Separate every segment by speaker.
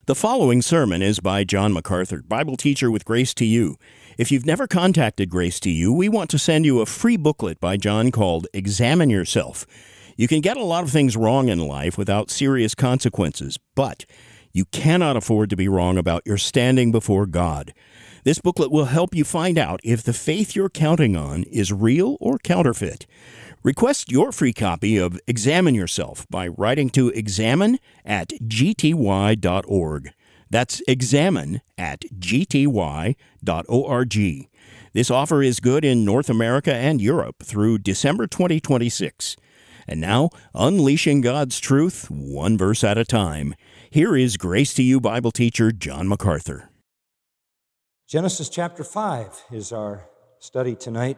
Speaker 1: The following sermon is by John MacArthur, Bible teacher with Grace to You. If you've never contacted Grace to You, we want to send you a free booklet by John called Examine Yourself. You can get a lot of things wrong in life without serious consequences, but you cannot afford to be wrong about your standing before God. This booklet will help you find out if the faith you're counting on is real or counterfeit. Request your free copy of Examine Yourself by writing to examine@gty.org. That's examine@gty.org. This offer is good in North America and Europe through December 2026. And now, unleashing God's truth, one verse at a time. Here is Grace to You Bible teacher John MacArthur.
Speaker 2: Genesis chapter 5 is our study tonight.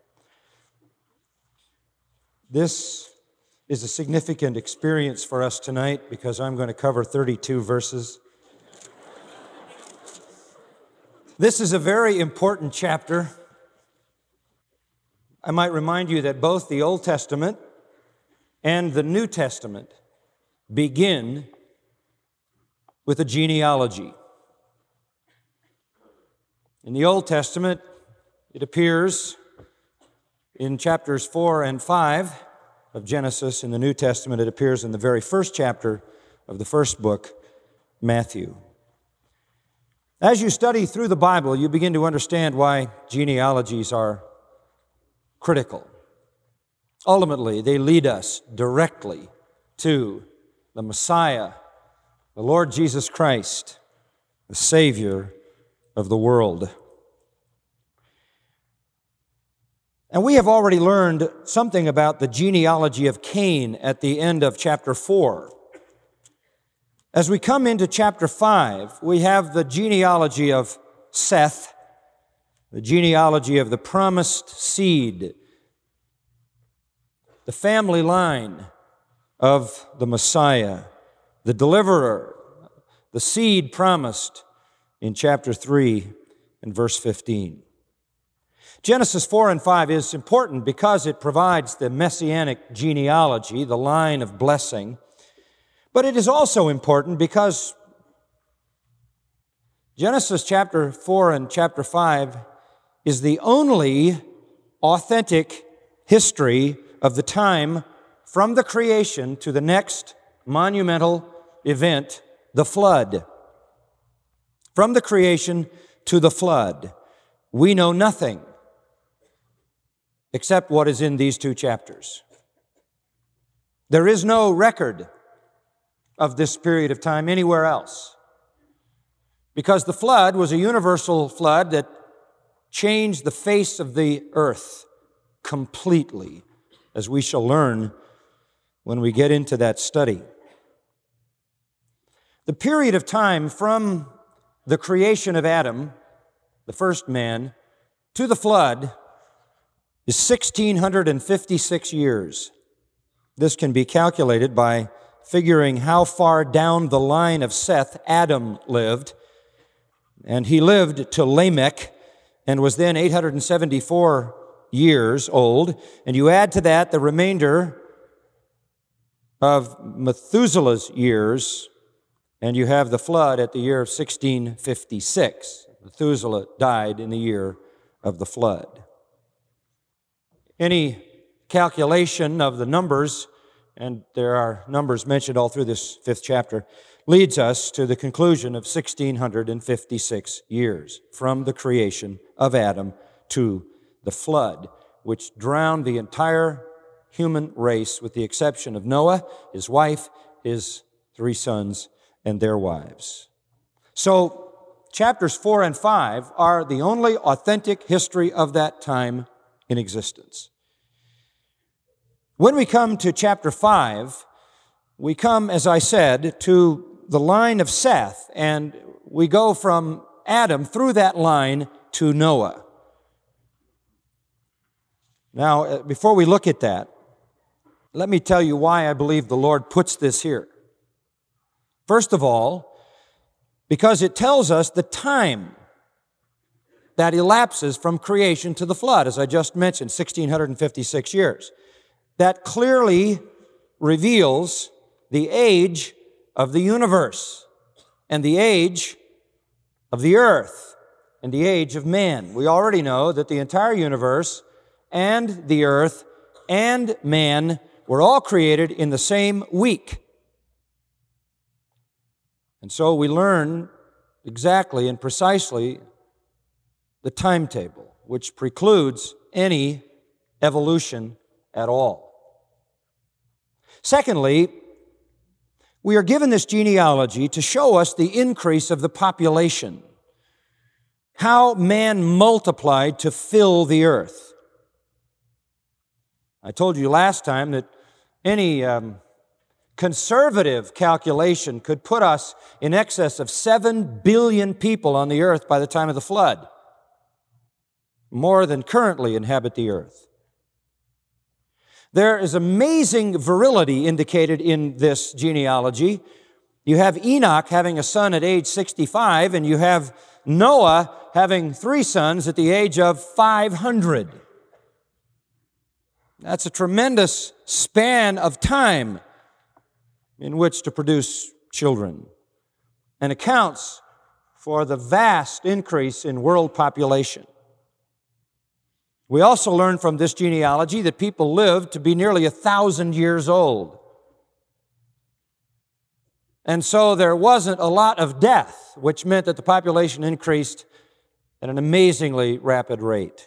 Speaker 2: This is a significant experience for us tonight because I'm going to cover 32 verses. This is a very important chapter. I might remind you that both the Old Testament and the New Testament begin with a genealogy. In the Old Testament, it appears in chapters 4 and 5 of Genesis. In the New Testament, it appears in the very first chapter of the first book, Matthew. As you study through the Bible, you begin to understand why genealogies are critical. Ultimately, they lead us directly to the Messiah, the Lord Jesus Christ, the Savior of the world. And we have already learned something about the genealogy of Cain at the end of chapter 4. As we come into chapter 5, we have the genealogy of Seth, the genealogy of the promised seed, the family line of the Messiah, the deliverer, the seed promised in chapter 3 and verse 15. Genesis 4 and 5 is important because it provides the messianic genealogy, the line of blessing. But it is also important because Genesis chapter 4 and chapter 5 is the only authentic history of the time from the creation to the next monumental event, the flood. From the creation to the flood, we know nothing except what is in these two chapters. There is no record of this period of time anywhere else, because the flood was a universal flood that changed the face of the earth completely, as we shall learn when we get into that study. The period of time from the creation of Adam, the first man, to the flood is 1,656 years. This can be calculated by figuring how far down the line of Seth Adam lived. And he lived to Lamech and was then 874 years old. And you add to that the remainder of Methuselah's years, and you have the flood at the year of 1656. Methuselah died in the year of the flood. Any calculation of the numbers, and there are numbers mentioned all through this 5th chapter, leads us to the conclusion of 1,656 years from the creation of Adam to the flood, which drowned the entire human race with the exception of Noah, his wife, his 3 sons, and their wives. So, chapters 4 and 5 are the only authentic history of that time in existence. When we come to chapter 5, we come, as I said, to the line of Seth, and we go from Adam through that line to Noah. Now, before we look at that, let me tell you why I believe the Lord puts this here. First of all, because it tells us the time that elapses from creation to the flood, as I just mentioned, 1,656 years. That clearly reveals the age of the universe. and the age of the earth and the age of man. We already know that the entire universe and the earth and man were all created in the same week. And so we learn exactly and precisely the timetable, which precludes any evolution at all. Secondly, we are given this genealogy to show us the increase of the population, how man multiplied to fill the earth. I told you last time that any conservative calculation could put us in excess of 7 billion people on the earth by the time of the flood, more than currently inhabit the earth. There is amazing virility indicated in this genealogy. You have Enoch having a son at age 65, and you have Noah having 3 sons at the age of 500. That's a tremendous span of time in which to produce children, and accounts for the vast increase in world population. We also learn from this genealogy that people lived to be nearly 1,000 years old. And so there wasn't a lot of death, which meant that the population increased at an amazingly rapid rate.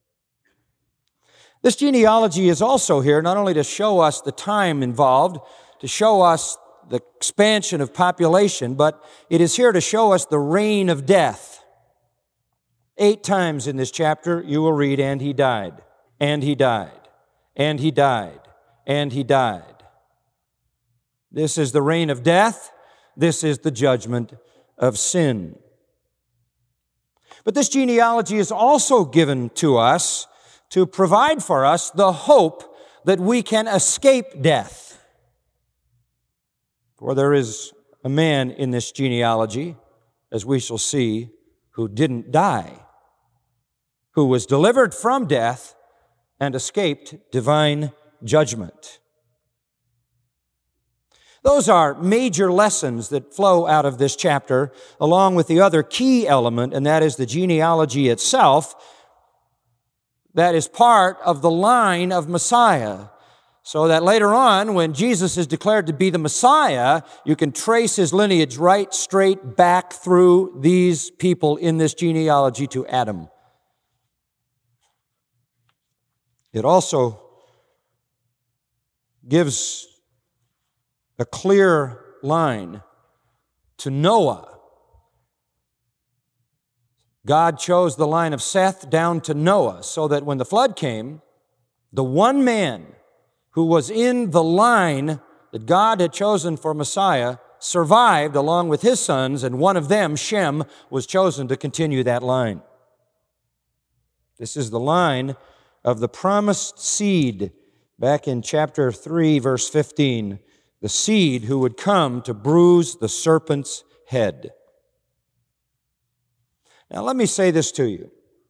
Speaker 2: This genealogy is also here not only to show us the time involved, to show us the expansion of population, but it is here to show us the reign of death. 8 times in this chapter you will read, and he died, and he died, and he died, and he died. This is the reign of death. This is the judgment of sin. But this genealogy is also given to us to provide for us the hope that we can escape death. For there is a man in this genealogy, as we shall see, who didn't die, who was delivered from death and escaped divine judgment. Those are major lessons that flow out of this chapter, along with the other key element, and that is the genealogy itself. That is part of the line of Messiah. So that later on, when Jesus is declared to be the Messiah, you can trace his lineage right straight back through these people in this genealogy to Adam. It also gives a clear line to Noah. God chose the line of Seth down to Noah, so that when the flood came, the one man who was in the line that God had chosen for Messiah survived along with his sons, and one of them, Shem, was chosen to continue that line. This is the line of the promised seed back in chapter 3, verse 15, the seed who would come to bruise the serpent's head. Now, let me say this to you.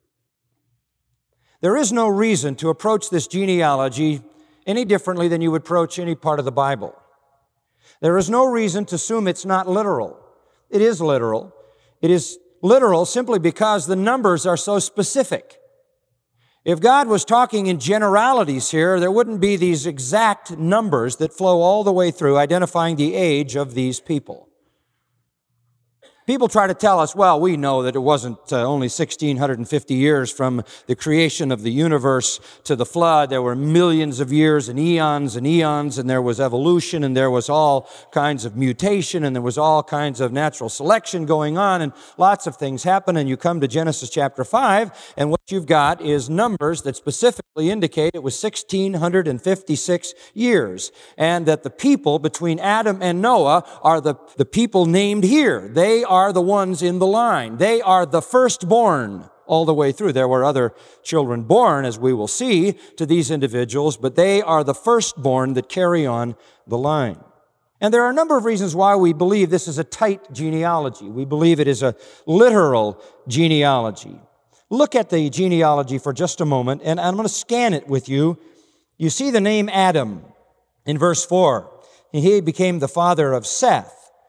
Speaker 2: There is no reason to approach this genealogy any differently than you would approach any part of the Bible. There is no reason to assume it's not literal. It is literal. It is literal simply because the numbers are so specific. If God was talking in generalities here, there wouldn't be these exact numbers that flow all the way through identifying the age of these people. People try to tell us, well, we know that it wasn't only 1,650 years from the creation of the universe to the flood. There were millions of years and eons, and there was evolution, and there was all kinds of mutation, and there was all kinds of natural selection going on, and lots of things happen. And you come to Genesis chapter 5, and what you've got is numbers that specifically indicate it was 1,656 years, and that the people between Adam and Noah are the people named here. They are the ones in the line. They are the firstborn all the way through. There were other children born, as we will see, to these individuals, but they are the firstborn that carry on the line. And there are a number of reasons why we believe this is a tight genealogy. We believe it is a literal genealogy. Look at the genealogy for just a moment, and I'm going to scan it with you. You see the name Adam in verse 4. He became the father of Seth.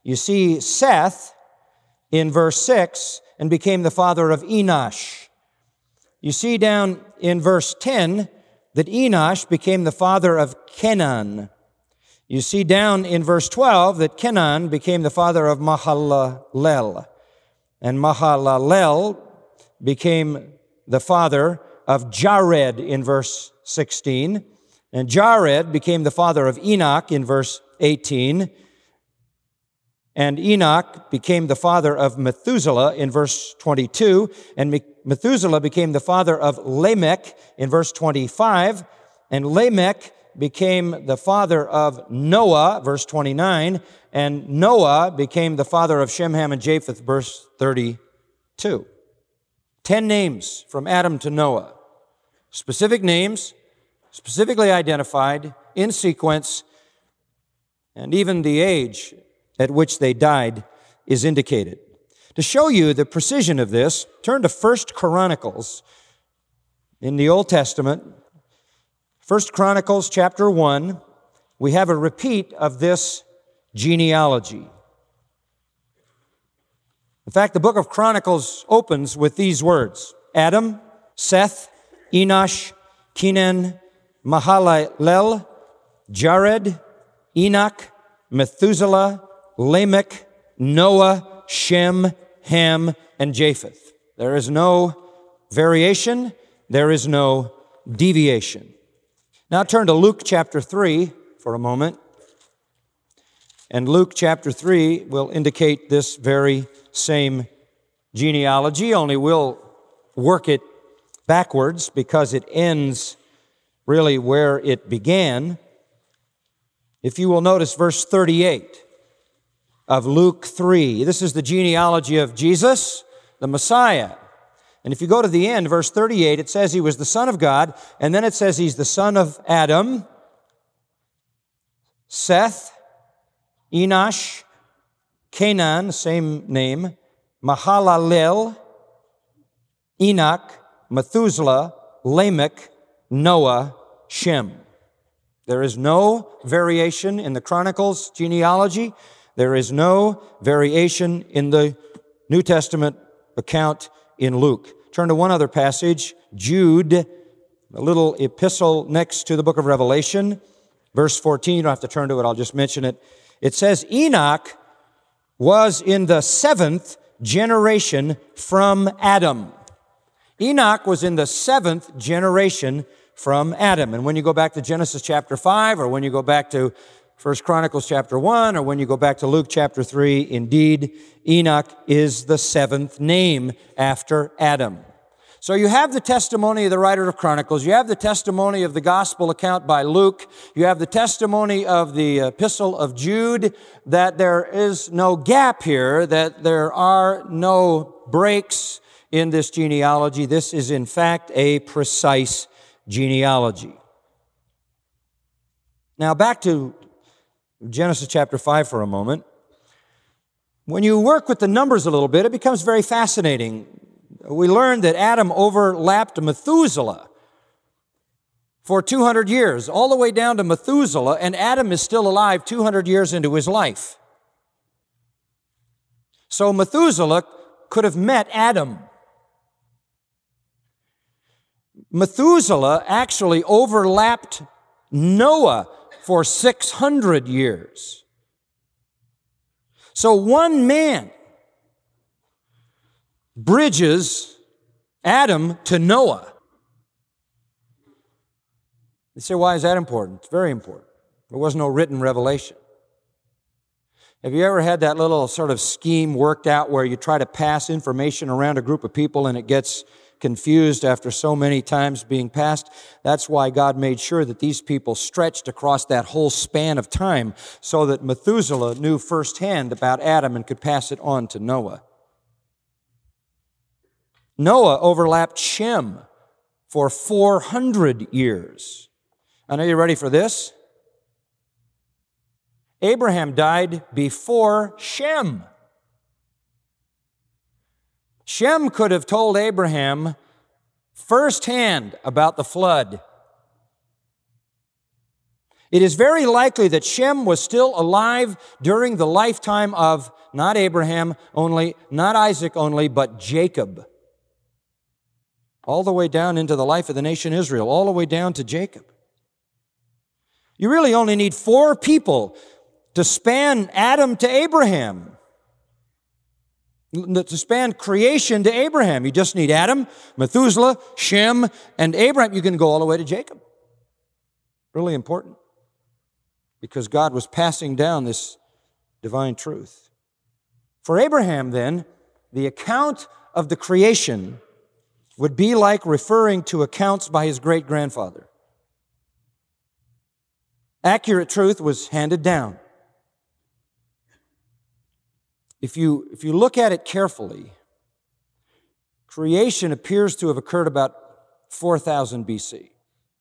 Speaker 2: You see Seth in verse 6 and became the father of Enosh. You see down in verse 10 that Enosh became the father of Kenan. You see down in verse 12 that Kenan became the father of Mahalalel. And Mahalalel became the father of Jared in verse 16. And Jared became the father of Enoch in verse 18. And Enoch became the father of Methuselah in verse 22. And Methuselah became the father of Lamech in verse 25. And Lamech became the father of Noah, verse 29. And Noah became the father of Shem, Ham, and Japheth, verse 32. 10 names from Adam to Noah. Specific names, specifically identified, in sequence, and even the age at which they died is indicated. To show you the precision of this, turn to 1 Chronicles in the Old Testament. 1 Chronicles chapter 1, we have a repeat of this genealogy. In fact, the book of Chronicles opens with these words: Adam, Seth, Enosh, Kenan, Mahalalel, Jared, Enoch, Methuselah, Lamech, Noah, Shem, Ham, and Japheth. There is no variation. There is no deviation. Now turn to Luke chapter 3 for a moment. And Luke chapter 3 will indicate this very same genealogy, only we'll work it backwards because it ends really where it began. If you will notice verse 38 of Luke 3, this is the genealogy of Jesus, the Messiah. And if you go to the end, verse 38, it says he was the Son of God, and then it says he's the son of Adam, Seth, Enosh, Kenan, same name, Mahalalel, Enoch, Methuselah, Lamech, Noah, Shem. There is no variation in the Chronicles genealogy. There is no variation in the New Testament account in Luke. Turn to one other passage, Jude, a little epistle next to the book of Revelation. Verse 14, you don't have to turn to it, I'll just mention it. It says, Enoch was in the 7th generation from Adam. Enoch was in the 7th generation from Adam. And when you go back to Genesis chapter 5, or when you go back to 1 Chronicles chapter 1, or when you go back to Luke chapter 3, indeed, Enoch is the 7th name after Adam. So you have the testimony of the writer of Chronicles, you have the testimony of the gospel account by Luke, you have the testimony of the epistle of Jude, that there is no gap here, that there are no breaks in this genealogy. This is in fact a precise genealogy. Now back to Genesis chapter 5 for a moment. When you work with the numbers a little bit, it becomes very fascinating. We learned that Adam overlapped Methuselah for 200 years, all the way down to Methuselah, and Adam is still alive 200 years into his life. So Methuselah could have met Adam. Methuselah actually overlapped Noah for 600 years. So one man bridges Adam to Noah. You say, why is that important? It's very important. There was no written revelation. Have you ever had that little sort of scheme worked out where you try to pass information around a group of people and it gets confused after so many times being passed? That's why God made sure that these people stretched across that whole span of time so that Methuselah knew firsthand about Adam and could pass it on to Noah. Noah overlapped Shem for 400 years. And are you ready for this? Abraham died before Shem. Shem could have told Abraham firsthand about the flood. It is very likely that Shem was still alive during the lifetime of not Abraham only, not Isaac only, but Jacob. All the way down into the life of the nation Israel, all the way down to Jacob. You really only need 4 people to span Adam to Abraham, to span creation to Abraham. You just need Adam, Methuselah, Shem, and Abraham. You can go all the way to Jacob. Really important, because God was passing down this divine truth. For Abraham, then, the account of the creation would be like referring to accounts by his great-grandfather. Accurate truth was handed down. If you look at it carefully, creation appears to have occurred about 4000 BC.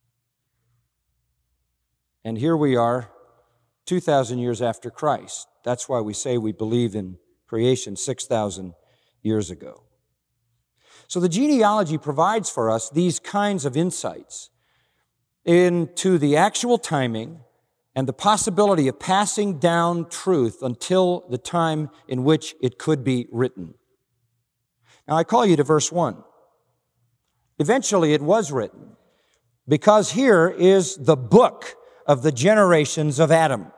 Speaker 2: And here we are, 2,000 years after Christ. That's why we say we believe in creation 6,000 years ago. So the genealogy provides for us these kinds of insights into the actual timing and the possibility of passing down truth until the time in which it could be written. Now I call you to verse 1. Eventually it was written, because here is the book of the generations of Adam.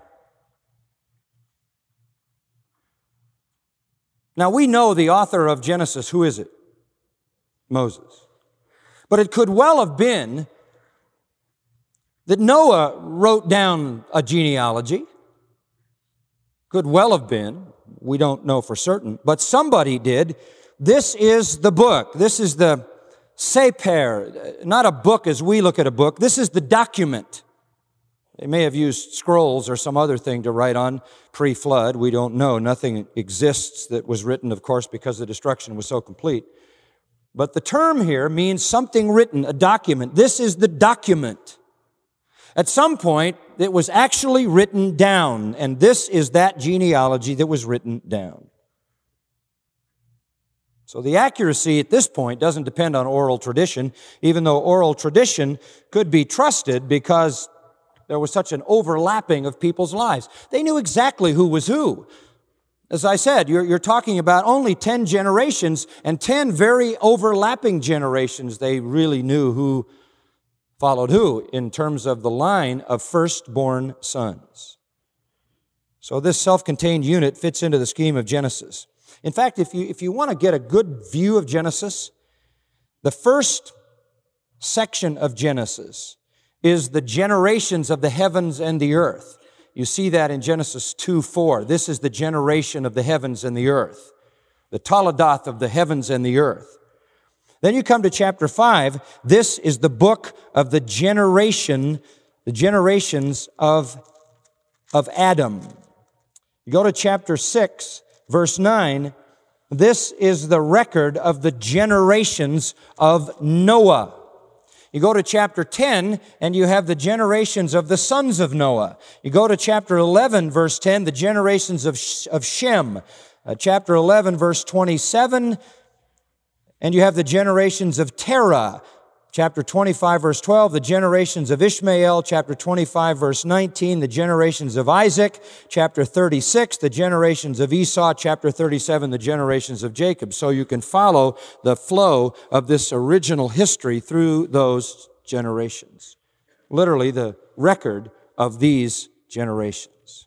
Speaker 2: Now we know the author of Genesis. Who is it? Moses. But it could well have been that Noah wrote down a genealogy. Could well have been. We don't know for certain. But somebody did. This is the book. This is the Sefer. Not a book as we look at a book. This is the document. They may have used scrolls or some other thing to write on pre-flood. We don't know. Nothing exists that was written, of course, because the destruction was so complete. But the term here means something written, a document. This is the document. At some point, it was actually written down, and this is that genealogy that was written down. So the accuracy at this point doesn't depend on oral tradition, even though oral tradition could be trusted because there was such an overlapping of people's lives. They knew exactly who was who. As I said, you're talking about only 10 generations and 10 very overlapping generations. They really knew who followed who in terms of the line of firstborn sons. So this self-contained unit fits into the scheme of Genesis. In fact, if you want to get a good view of Genesis, the first section of Genesis is the generations of the heavens and the earth. You see that in Genesis 2:4. This is the generation of the heavens and the earth. The Toledoth of the heavens and the earth. Then you come to chapter 5. This is the book of the generations of Adam. You go to chapter 6, verse 9. This is the record of the generations of Noah. You go to chapter 10, and you have the generations of the sons of Noah. You go to chapter 11, verse 10, the generations of Shem. Chapter 11, verse 27, and you have the generations of Terah. Chapter 25, verse 12, the generations of Ishmael. Chapter 25, verse 19, the generations of Isaac. Chapter 36, the generations of Esau. Chapter 37, the generations of Jacob. So you can follow the flow of this original history through those generations. Literally, the record of these generations.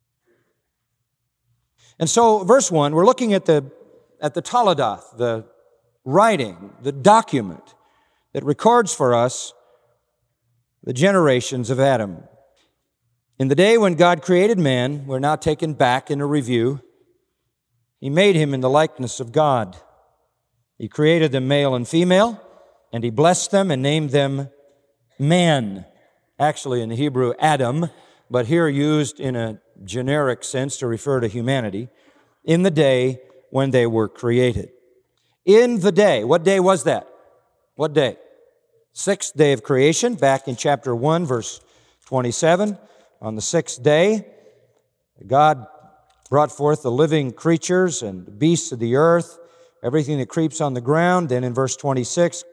Speaker 2: And so, verse 1, we're looking at the Toledoth, the writing, the document that records for us the generations of Adam. In the day when God created man, we're now taken back in a review. He made him in the likeness of God. He created them male and female, and He blessed them and named them man. Actually, in the Hebrew, Adam, but here used in a generic sense to refer to humanity, in the day when they were created. In the day. What day was that? What day? Sixth day of creation, back in chapter 1, verse 27. On the sixth day, God brought forth the living creatures and the beasts of the earth, everything that creeps on the ground. Then in verse 26,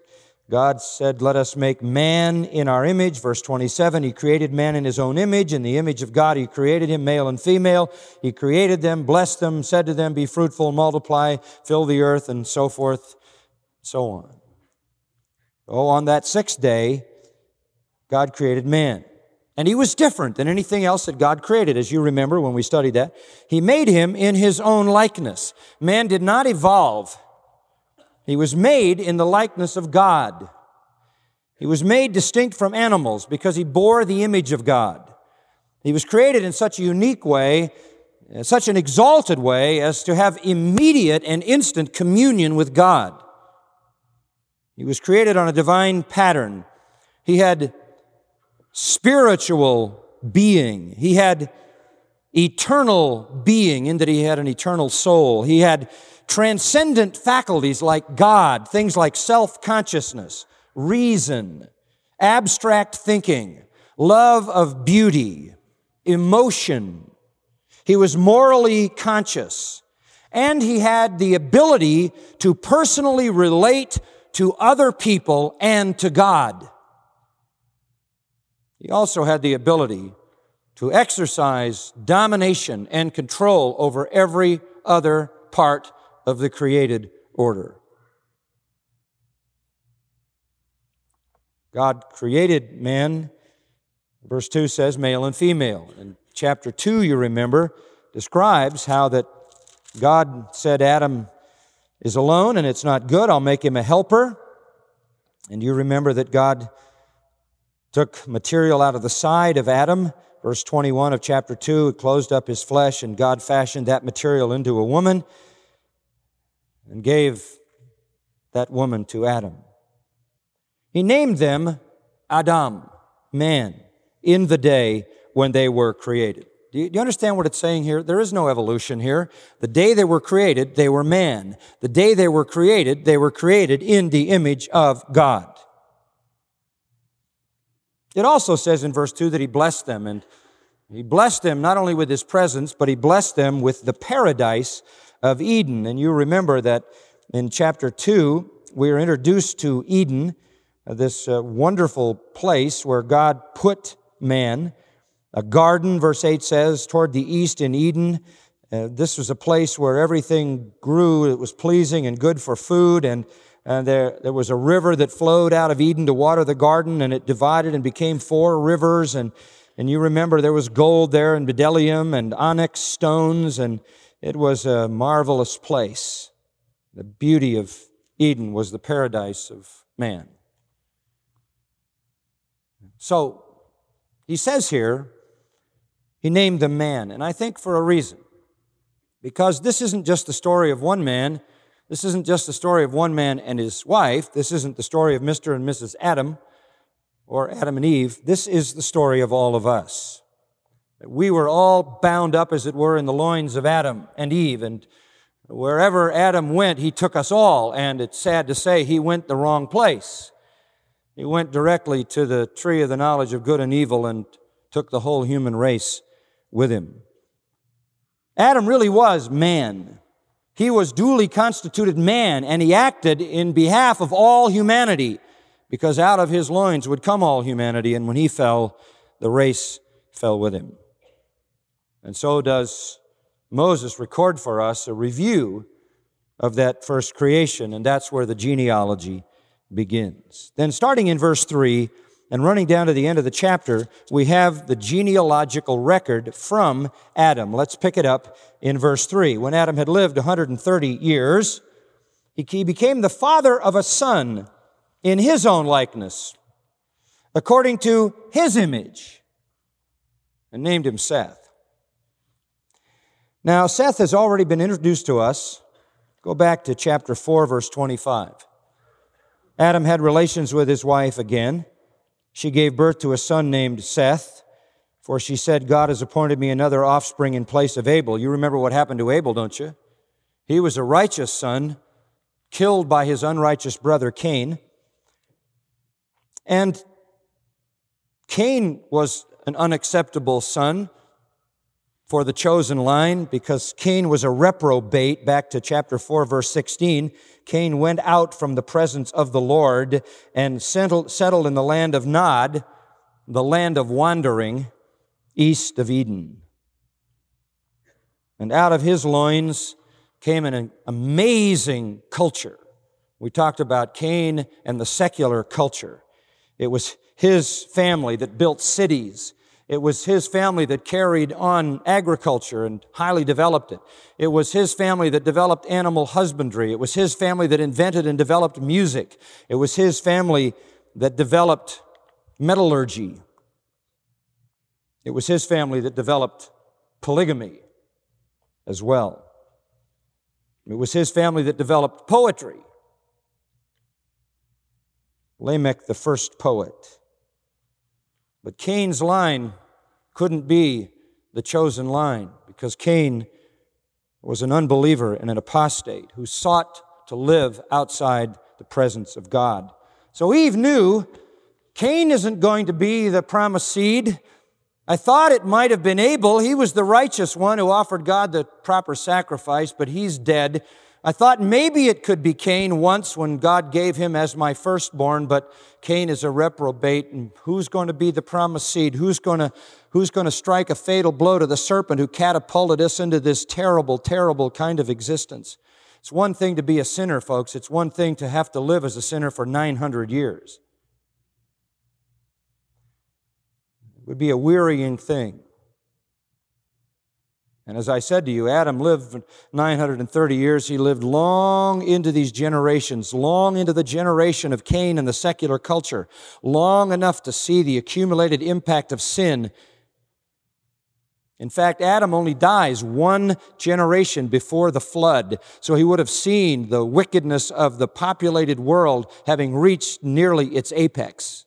Speaker 2: God said, let us make man in our image. Verse 27, He created man in His own image. In the image of God He created him, male and female. He created them, blessed them, said to them, be fruitful, multiply, fill the earth, and so forth, so on. Oh, on that sixth day, God created man. And he was different than anything else that God created, as you remember when we studied that. He made him in His own likeness. Man did not evolve. He was made in the likeness of God. He was made distinct from animals because he bore the image of God. He was created in such a unique way, such an exalted way, as to have immediate and instant communion with God. He was created on a divine pattern. He had spiritual being. He had eternal being in that he had an eternal soul. He had transcendent faculties like God, things like self-consciousness, reason, abstract thinking, love of beauty, emotion. He was morally conscious, and he had the ability to personally relate to other people and to God. He also had the ability to exercise domination and control over every other part of the created order. God created man, verse 2 says, male and female. And chapter 2, you remember, describes how that God said Adam is alone and it's not good. I'll make him a helper. And you remember that God took material out of the side of Adam. Verse 21 of chapter 2, it closed up his flesh, and God fashioned that material into a woman and gave that woman to Adam. He named them Adam, man, in the day when they were created. Do you understand what it's saying here? There is no evolution here. The day they were created, they were man. The day they were created in the image of God. It also says in verse 2 that He blessed them, and He blessed them not only with His presence, but He blessed them with the paradise of Eden. And you remember that in chapter 2, we are introduced to Eden, this wonderful place where God put man. A garden, verse 8 says, toward the east in Eden. This was a place where everything grew. It was pleasing and good for food, and there was a river that flowed out of Eden to water the garden, and it divided and became 4 rivers. And you remember there was gold there and bdellium and onyx stones, and it was a marvelous place. The beauty of Eden was the paradise of man. So, he says here, He named them man, and I think for a reason. Because this isn't just the story of one man. This isn't just the story of one man and his wife. This isn't the story of Mr. and Mrs. Adam or Adam and Eve. This is the story of all of us. We were all bound up, as it were, in the loins of Adam and Eve, and wherever Adam went, he took us all, and it's sad to say he went the wrong place. He went directly to the tree of the knowledge of good and evil and took the whole human race with him. Adam really was man. He was duly constituted man, and he acted in behalf of all humanity, because out of his loins would come all humanity, and when he fell, the race fell with him. And so does Moses record for us a review of that first creation, and that's where the genealogy begins. Then starting in verse 3 and running down to the end of the chapter, we have the genealogical record from Adam. Let's pick it up in verse 3. When Adam had lived 130 years, he became the father of a son in his own likeness, according to his image, and named him Seth. Now, Seth has already been introduced to us. Go back to chapter 4, verse 25. Adam had relations with his wife again. She gave birth to a son named Seth, for she said, God has appointed me another offspring in place of Abel. You remember what happened to Abel, don't you? He was a righteous son, killed by his unrighteous brother Cain. And Cain was an unacceptable son. for the chosen line because Cain was a reprobate. Back to chapter 4, verse 16. Cain went out from the presence of the Lord and settled in the land of Nod, the land of wandering, east of Eden. And out of his loins came an amazing culture. We talked about Cain and the secular culture. It was his family that built cities. It was his family that carried on agriculture and highly developed it. It was his family that developed animal husbandry. It was his family that invented and developed music. It was his family that developed metallurgy. It was his family that developed polygamy as well. It was his family that developed poetry. Lamech, the first poet. But Cain's line couldn't be the chosen line because Cain was an unbeliever and an apostate who sought to live outside the presence of God. So Eve knew Cain isn't going to be the promised seed. I thought it might have been Abel. He was the righteous one who offered God the proper sacrifice, but he's dead. I thought maybe it could be Cain once when God gave him as my firstborn, but Cain is a reprobate. And who's going to be the promised seed? Who's going to strike a fatal blow to the serpent who catapulted us into this terrible, terrible kind of existence? It's one thing to be a sinner, folks. It's one thing to have to live as a sinner for 900 years. It would be a wearying thing. And as I said to you, Adam lived 930 years. He lived long into these generations, long into the generation of Cain and the secular culture, long enough to see the accumulated impact of sin. In fact, Adam only dies one generation before the flood, so he would have seen the wickedness of the populated world having reached nearly its apex.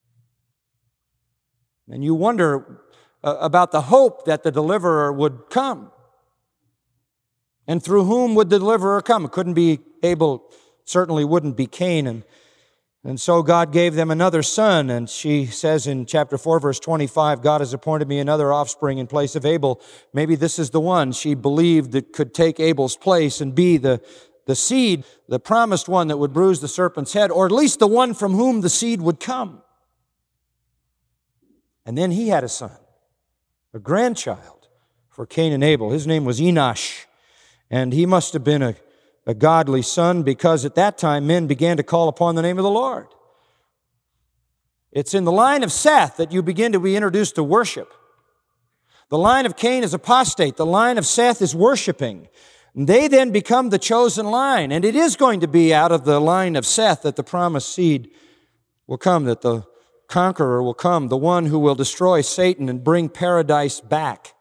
Speaker 2: And you wonder about the hope that the deliverer would come. And through whom would the deliverer come? It couldn't be Abel, certainly wouldn't be Cain. And so God gave them another son, and she says in chapter 4, verse 25, God has appointed me another offspring in place of Abel. Maybe this is the one she believed that could take Abel's place and be the seed, the promised one that would bruise the serpent's head, or at least the one from whom the seed would come. And then he had a son, a grandchild for Cain and Abel. His name was Enosh, and he must have been a godly son because at that time men began to call upon the name of the Lord. It's in the line of Seth that you begin to be introduced to worship. The line of Cain is apostate. The line of Seth is worshiping. And they then become the chosen line, and it is going to be out of the line of Seth that the promised seed will come, that the conqueror will come, the one who will destroy Satan and bring paradise back.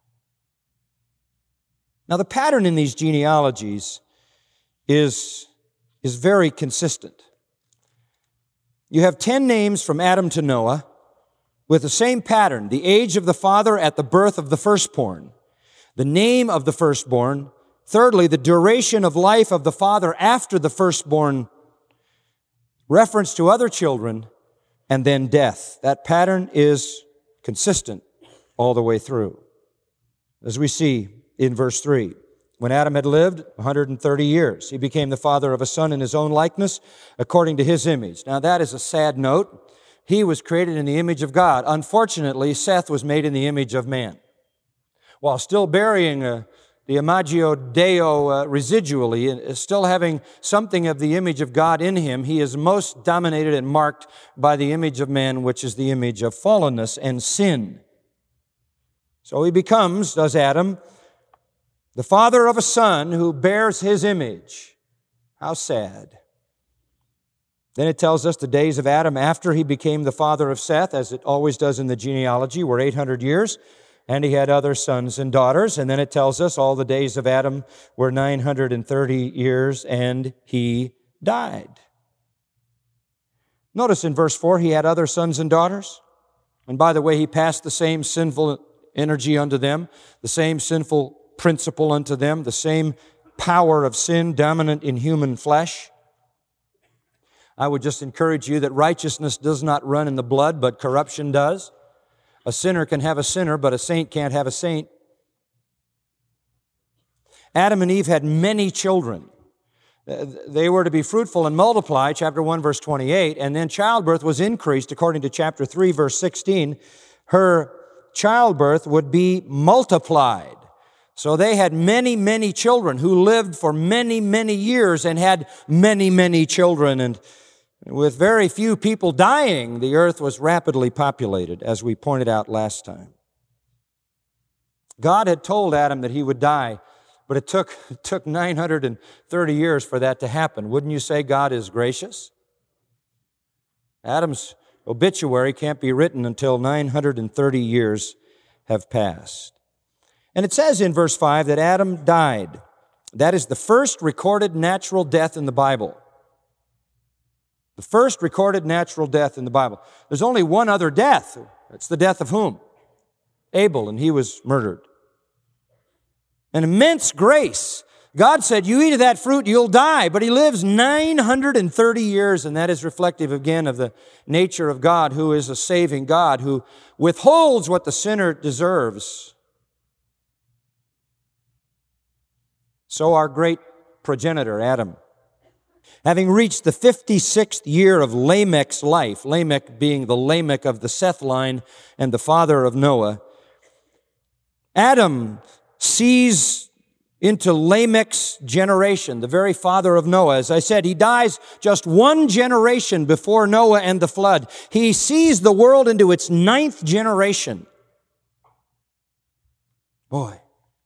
Speaker 2: Now, the pattern in these genealogies is very consistent. You have 10 names from Adam to Noah with the same pattern: the age of the father at the birth of the firstborn, the name of the firstborn, thirdly, the duration of life of the father after the firstborn, reference to other children, and then death. That pattern is consistent all the way through. As we see in verse 3, when Adam had lived 130 years, he became the father of a son in his own likeness, according to his image. Now that is a sad note. He was created in the image of God. Unfortunately, Seth was made in the image of man. While still bearing the Imago Dei residually, still having something of the image of God in him, he is most dominated and marked by the image of man, which is the image of fallenness and sin. So he becomes, does Adam, the father of a son who bears his image. How sad. Then it tells us the days of Adam after he became the father of Seth, as it always does in the genealogy, were 800 years. And he had other sons and daughters. And then it tells us all the days of Adam were 930 years, and he died. Notice in verse 4, he had other sons and daughters. And by the way, he passed the same sinful energy unto them, the same sinful principle unto them, the same power of sin dominant in human flesh. I would just encourage you that righteousness does not run in the blood, but corruption does. A sinner can have a sinner, but a saint can't have a saint. Adam and Eve had many children. They were to be fruitful and multiply, chapter 1, verse 28, and then childbirth was increased according to chapter 3, verse 16. Her childbirth would be multiplied. So they had many, many children who lived for many, many years and had many, many children. And with very few people dying, the earth was rapidly populated, as we pointed out last time. God had told Adam that he would die, but it took 930 years for that to happen. Wouldn't you say God is gracious? Adam's obituary can't be written until 930 years have passed. And it says in verse 5 that Adam died. That is the first recorded natural death in the Bible. The first recorded natural death in the Bible. There's only one other death. It's the death of whom? Abel, and he was murdered. An immense grace. God said, you eat of that fruit, you'll die. But he lives 930 years, and that is reflective again of the nature of God, who is a saving God, who withholds what the sinner deserves. So our great progenitor, Adam, having reached the 56th year of Lamech's life, Lamech being the Lamech of the Seth line and the father of Noah, Adam sees into Lamech's generation, the very father of Noah. As I said, he dies just one generation before Noah and the flood. He sees the world into its 9th generation. Boy.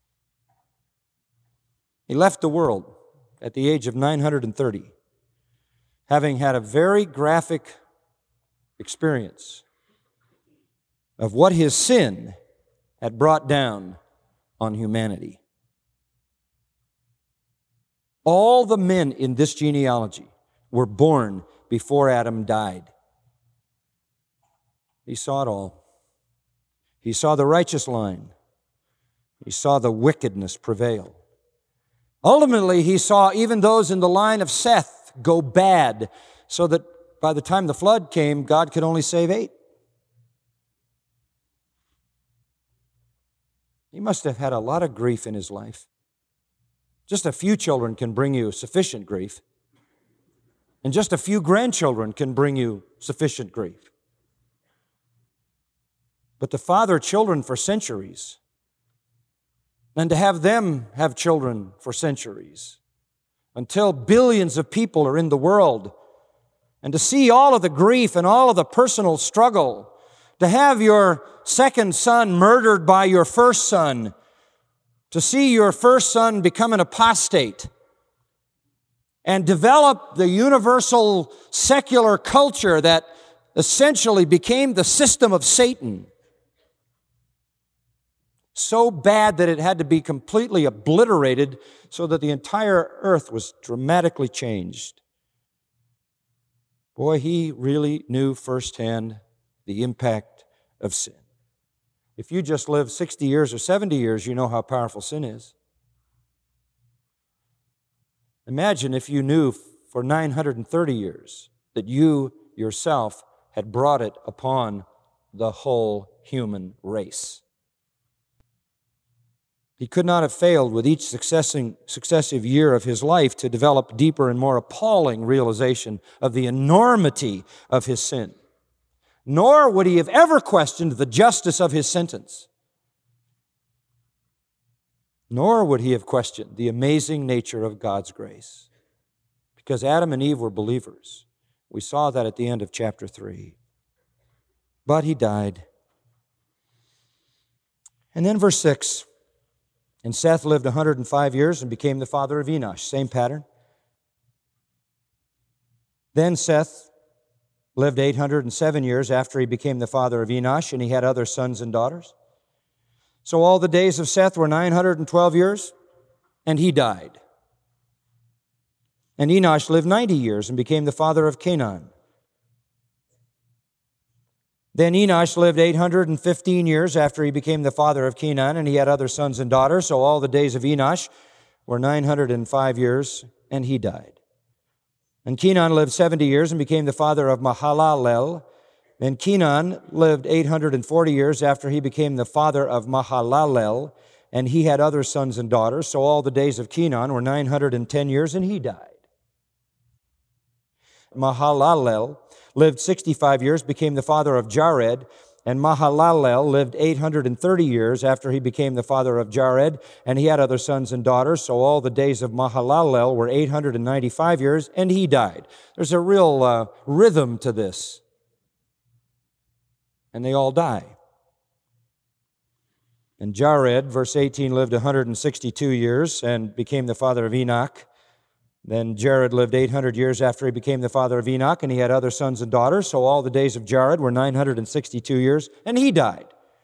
Speaker 2: He left the world at the age of 930, having had a very graphic experience of what his sin had brought down on humanity. All the men in this genealogy were born before Adam died. He saw it all. He saw the righteous line. He saw the wickedness prevail. Ultimately, he saw even those in the line of Seth go bad, so that by the time the flood came, God could only save 8. He must have had a lot of grief in his life. Just a few children can bring you sufficient grief. And just a few grandchildren can bring you sufficient grief. But to father children for centuries, and to have them have children for centuries, until billions of people are in the world, and to see all of the grief and all of the personal struggle, to have your second son murdered by your first son, to see your first son become an apostate, and develop the universal secular culture that essentially became the system of Satan. So bad that it had to be completely obliterated so that the entire earth was dramatically changed. Boy, he really knew firsthand the impact of sin. If you just live 60 years or 70 years, you know how powerful sin is. Imagine if you knew for 930 years that you yourself had brought it upon the whole human race. He could not have failed with each successive year of his life to develop deeper and more appalling realization of the enormity of his sin. Nor would he have ever questioned the justice of his sentence. Nor would he have questioned the amazing nature of God's grace. Because Adam and Eve were believers. We saw that at the end of chapter 3. But he died. And then verse 6. And Seth lived 105 years and became the father of Enosh. Same pattern. Then Seth lived 807 years after he became the father of Enosh, and he had other sons and daughters. So all the days of Seth were 912 years, and he died. And Enosh lived 90 years and became the father of Canaan. Then Enosh lived 815 years after he became the father of Canaan, and he had other sons and daughters. So all the days of Enosh were 905 years, and he died. And Canaan lived 70 years and became the father of Mahalalel. And Canaan lived 840 years after he became the father of Mahalalel. and he had other sons and daughters. So all the days of Kenan were 910 years, and he died. Mahalalel lived 65 years, became the father of Jared, and Mahalalel lived 830 years after he became the father of Jared, and he had other sons and daughters. So all the days of Mahalalel were 895 years, and he died. There's a real rhythm to this. And they all die. And Jared, verse 18, lived 162 years and became the father of Enoch. Then Jared lived 800 years after he became the father of Enoch, and he had other sons and daughters. So all the days of Jared were 962 years, and he died.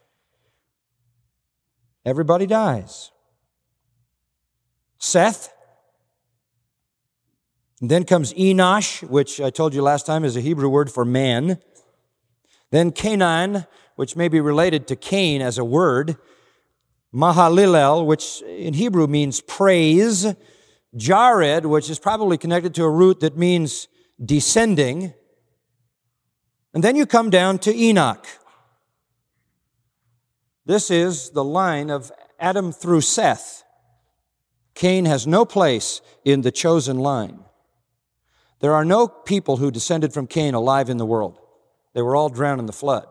Speaker 2: Everybody dies. Seth. And then comes Enosh, which I told you last time is a Hebrew word for man. Then Canaan, which may be related to Cain as a word. Mahalalel, which in Hebrew means praise. Jared, which is probably connected to a root that means descending. And then you come down to Enoch. This is the line of Adam through Seth. Cain has no place in the chosen line. There are no people who descended from Cain alive in the world. They were all drowned in the flood.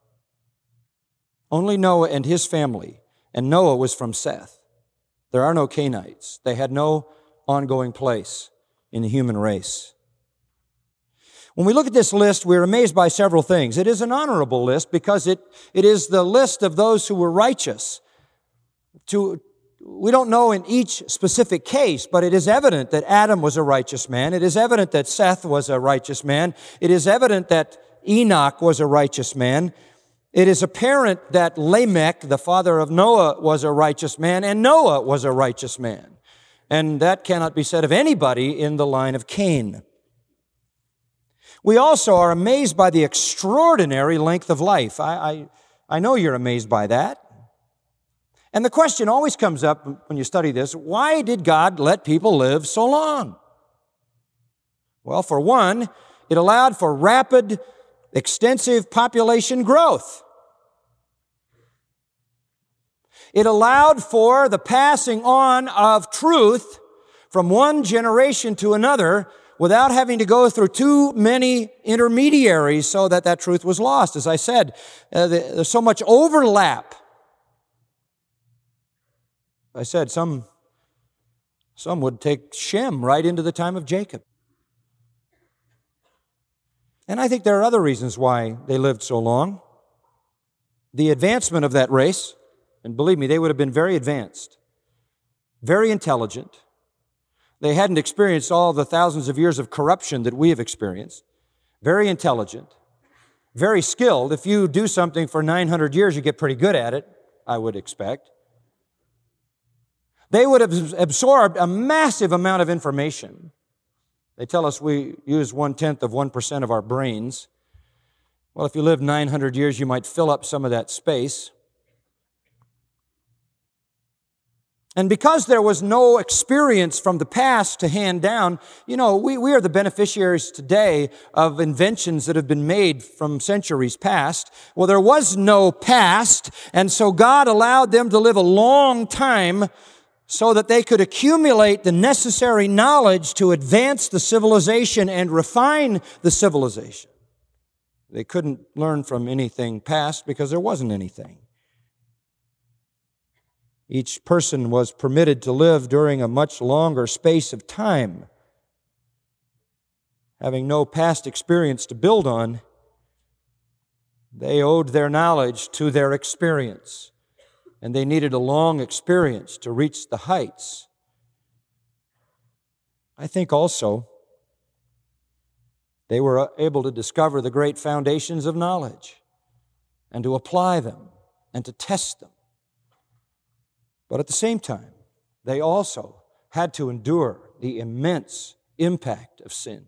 Speaker 2: Only Noah and his family, and Noah was from Seth. There are no Cainites. They had no ongoing place in the human race. When we look at this list, we're amazed by several things. It is an honorable list because it is the list of those who were righteous. We don't know in each specific case, but it is evident that Adam was a righteous man. It is evident that Seth was a righteous man. It is evident that Enoch was a righteous man. It is apparent that Lamech, the father of Noah, was a righteous man, and Noah was a righteous man. And that cannot be said of anybody in the line of Cain. We also are amazed by the extraordinary length of life. I know you're amazed by that. And the question always comes up when you study this, why did God let people live so long? Well, for one, it allowed for rapid, extensive population growth. It allowed for the passing on of truth from one generation to another without having to go through too many intermediaries so that truth was lost. As I said, there's so much overlap. I said some would take Shem right into the time of Jacob. And I think there are other reasons why they lived so long. The advancement of that race, and believe me, they would have been very advanced, very intelligent. They hadn't experienced all the thousands of years of corruption that we have experienced. Very intelligent, very skilled. If you do something for 900 years, you get pretty good at it, I would expect. They would have absorbed a massive amount of information. They tell us we use 0.1% of our brains. Well, if you live 900 years, you might fill up some of that space. And because there was no experience from the past to hand down, we are the beneficiaries today of inventions that have been made from centuries past. Well, there was no past, and so God allowed them to live a long time so that they could accumulate the necessary knowledge to advance the civilization and refine the civilization. They couldn't learn from anything past because there wasn't anything. Each person was permitted to live during a much longer space of time. Having no past experience to build on, they owed their knowledge to their experience. And they needed a long experience to reach the heights. I think also they were able to discover the great foundations of knowledge and to apply them and to test them. But at the same time, they also had to endure the immense impact of sin.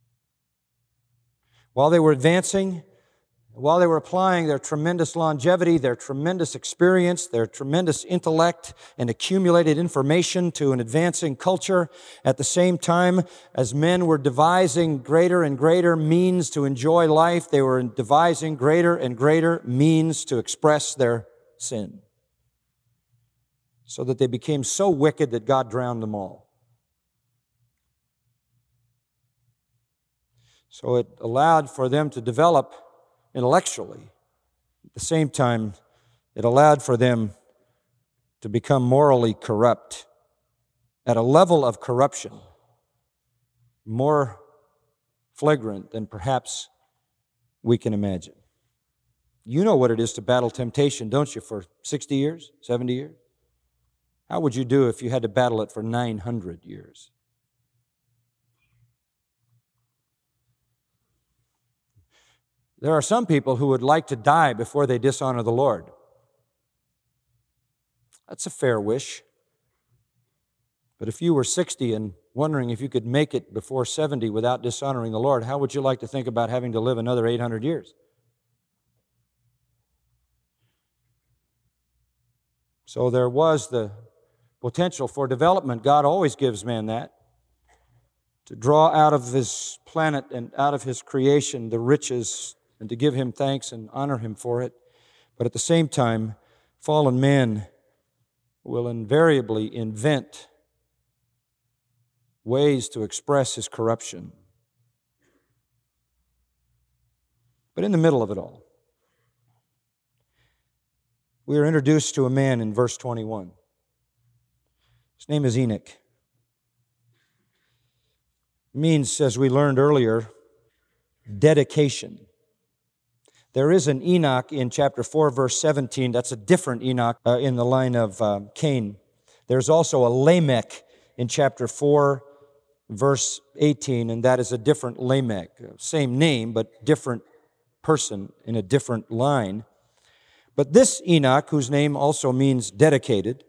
Speaker 2: While they were advancing, while they were applying their tremendous longevity, their tremendous experience, their tremendous intellect and accumulated information to an advancing culture, at the same time as men were devising greater and greater means to enjoy life, they were devising greater and greater means to express their sin. so that they became so wicked that God drowned them all. So it allowed for them to develop intellectually. At the same time, it allowed for them to become morally corrupt at a level of corruption more flagrant than perhaps we can imagine. You know what it is to battle temptation, don't you, for 60 years, 70 years? How would you do if you had to battle it for 900 years? There are some people who would like to die before they dishonor the Lord. That's a fair wish. But if you were 60 and wondering if you could make it before 70 without dishonoring the Lord, how would you like to think about having to live another 800 years? So there was the potential for development. God always gives man that, to draw out of his planet and out of his creation the riches and to give him thanks and honor him for it. But at the same time, fallen man will invariably invent ways to express his corruption. But in the middle of it all, we are introduced to a man in verse 21. His name is Enoch. It means, as we learned earlier, dedication. There is an Enoch in chapter 4, verse 17. That's a different Enoch in the line of Cain. There's also a Lamech in chapter 4, verse 18, and that is a different Lamech. Same name, but different person in a different line. But this Enoch, whose name also means dedicated,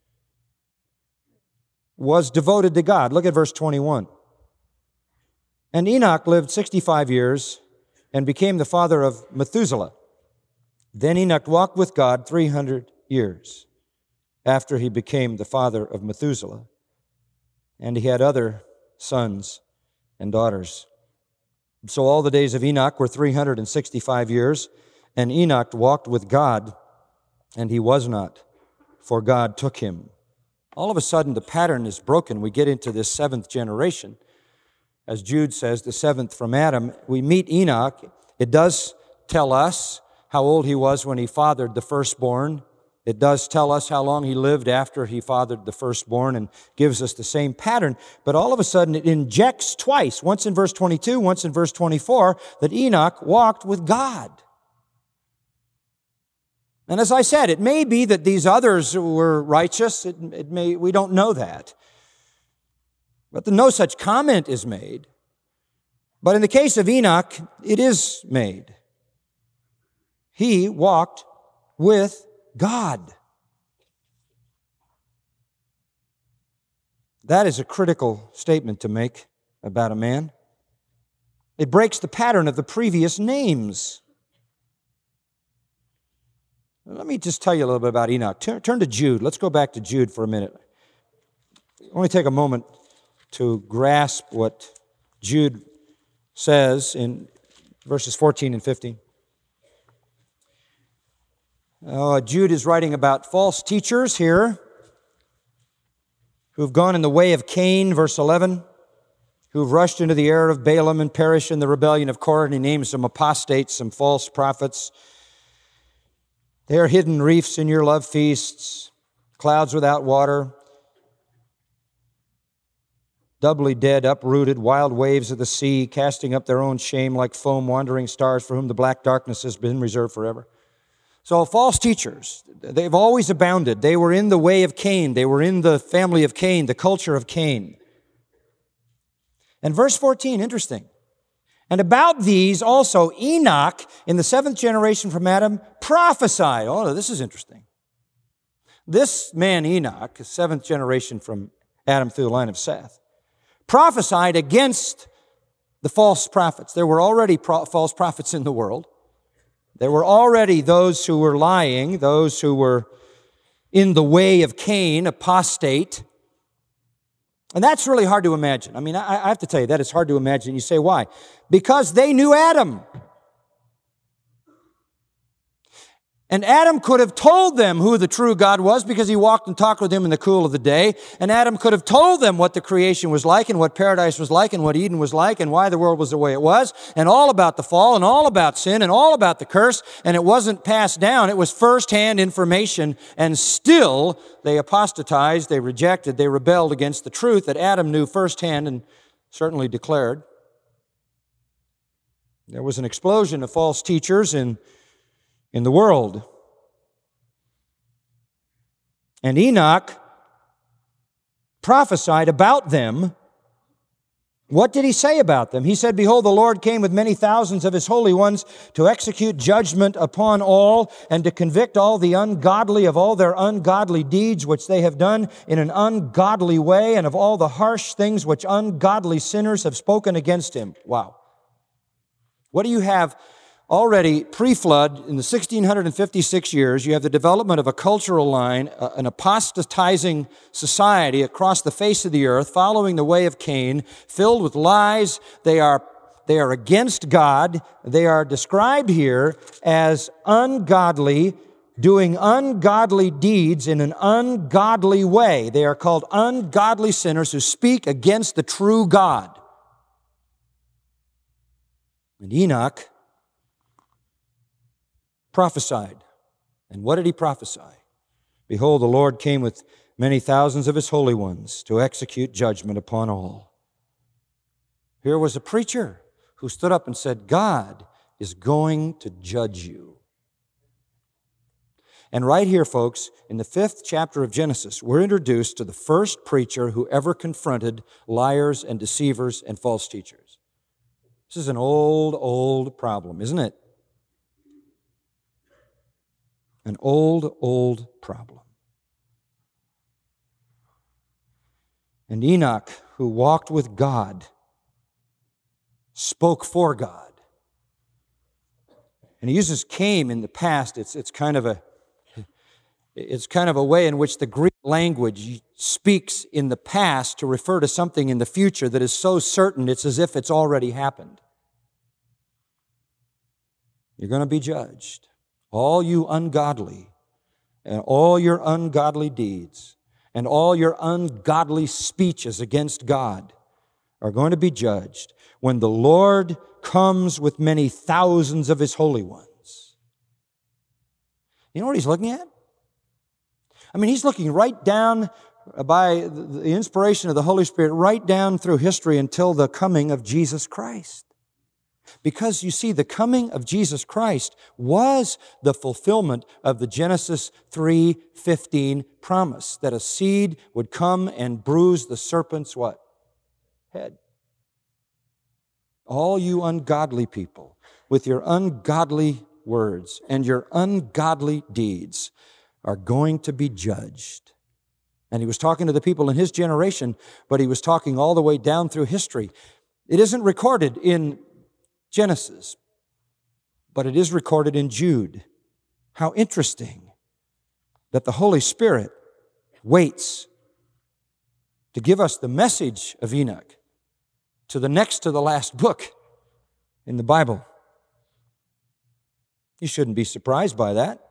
Speaker 2: was devoted to God. Look at verse 21. And Enoch lived 65 years and became the father of Methuselah. Then Enoch walked with God 300 years after he became the father of Methuselah. And he had other sons and daughters. So all the days of Enoch were 365 years, and Enoch walked with God, and he was not, for God took him. All of a sudden, the pattern is broken. We get into this seventh generation. As Jude says, the seventh from Adam. We meet Enoch. It does tell us how old he was when he fathered the firstborn. It does tell us how long he lived after he fathered the firstborn and gives us the same pattern. But all of a sudden, it injects twice, once in verse 22, once in verse 24, that Enoch walked with God. And as I said, it may be that these others were righteous. We don't know that. But no such comment is made. But in the case of Enoch, it is made. He walked with God. That is a critical statement to make about a man. It breaks the pattern of the previous names. Let me just tell you a little bit about Enoch. Turn to Jude. Let's go back to Jude for a minute. Only take a moment to grasp what Jude says in verses 14 and 15. Jude is writing about false teachers here who've gone in the way of Cain, verse 11, who've rushed into the error of Balaam and perished in the rebellion of Korah, and he names some apostates, some false prophets. They are hidden reefs in your love feasts, clouds without water, doubly dead, uprooted, wild waves of the sea, casting up their own shame like foam, wandering stars for whom the black darkness has been reserved forever. So false teachers, they've always abounded. They were in the way of Cain. They were in the family of Cain, the culture of Cain. And verse 14, interesting. And about these also Enoch, in the seventh generation from Adam, prophesied. Oh, this is interesting. This man Enoch, the seventh generation from Adam through the line of Seth, prophesied against the false prophets. There were already false prophets in the world. There were already those who were lying, those who were in the way of Cain, apostate. And that's really hard to imagine. I mean, I have to tell you, that is hard to imagine. You say, why? Because they knew Adam. And Adam could have told them who the true God was because he walked and talked with him in the cool of the day. And Adam could have told them what the creation was like and what paradise was like and what Eden was like and why the world was the way it was and all about the fall and all about sin and all about the curse. And it wasn't passed down. It was firsthand information. And still they apostatized, they rejected, they rebelled against the truth that Adam knew firsthand and certainly declared. There was an explosion of false teachers in the world. And Enoch prophesied about them. What did he say about them? He said, "Behold, the Lord came with many thousands of His holy ones to execute judgment upon all and to convict all the ungodly of all their ungodly deeds which they have done in an ungodly way and of all the harsh things which ungodly sinners have spoken against Him." Wow. What do you have? Already pre-flood, in the 1656 years, you have the development of a cultural line, an apostatizing society across the face of the earth, following the way of Cain, filled with lies. They are against God. They are described here as ungodly, doing ungodly deeds in an ungodly way. They are called ungodly sinners who speak against the true God. And Enoch prophesied. And what did he prophesy? "Behold, the Lord came with many thousands of His holy ones to execute judgment upon all." Here was a preacher who stood up and said, God is going to judge you. And right here, folks, in the 5th chapter of Genesis, we're introduced to the first preacher who ever confronted liars and deceivers and false teachers. This is an old problem, isn't it? An old problem. And Enoch, who walked with God, spoke for God. And he uses came in the past. It's kind of a way in which the Greek language speaks in the past to refer to something in the future that is so certain it's as if it's already happened. You're going to be judged. All you ungodly, and all your ungodly deeds, and all your ungodly speeches against God are going to be judged when the Lord comes with many thousands of His holy ones. You know what He's looking at? I mean, He's looking right down by the inspiration of the Holy Spirit, right down through history until the coming of Jesus Christ. Because you see, the coming of Jesus Christ was the fulfillment of the Genesis 3:15 promise that a seed would come and bruise the serpent's what? Head. All you ungodly people, with your ungodly words and your ungodly deeds, are going to be judged. And He was talking to the people in His generation, but He was talking all the way down through history. It isn't recorded in Genesis, but it is recorded in Jude. How interesting that the Holy Spirit waits to give us the message of Enoch to the next to the last book in the Bible. You shouldn't be surprised by that.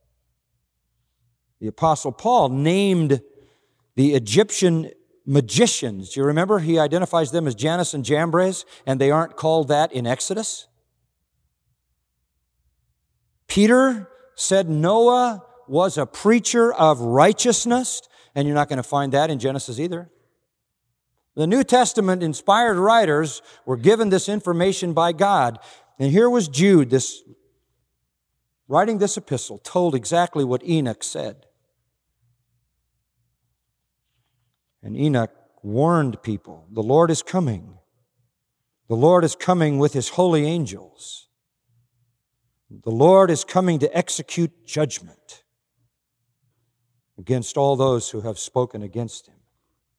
Speaker 2: The Apostle Paul named the Egyptian magicians. Do you remember? He identifies them as Jannes and Jambres, and they aren't called that in Exodus. Peter said Noah was a preacher of righteousness, and you're not going to find that in Genesis either. The New Testament inspired writers were given this information by God. And here was Jude, writing this epistle, told exactly what Enoch said. And Enoch warned people, the Lord is coming. The Lord is coming with His holy angels. The Lord is coming to execute judgment against all those who have spoken against Him.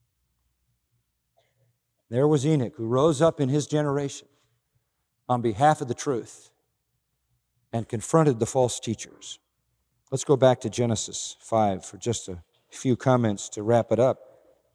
Speaker 2: There was Enoch, who rose up in his generation on behalf of the truth and confronted the false teachers. Let's go back to Genesis 5 for just a few comments to wrap it up.